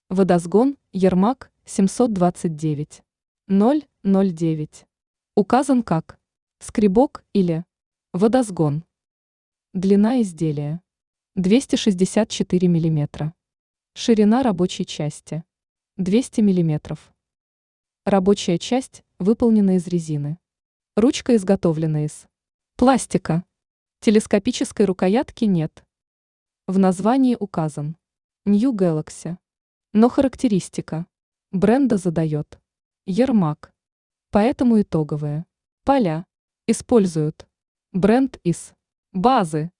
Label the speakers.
Speaker 1: Водосгон Ермак 729 009. Указан как скребок или водосгон. Длина изделия 264 мм. Ширина рабочей части 200 мм. Рабочая часть выполнена из резины. Ручка изготовлена из пластика. Телескопической рукоятки нет. В названии указан New Galaxy. Но характеристика бренда задает Ермак. Поэтому итоговые поля используют бренд из базы.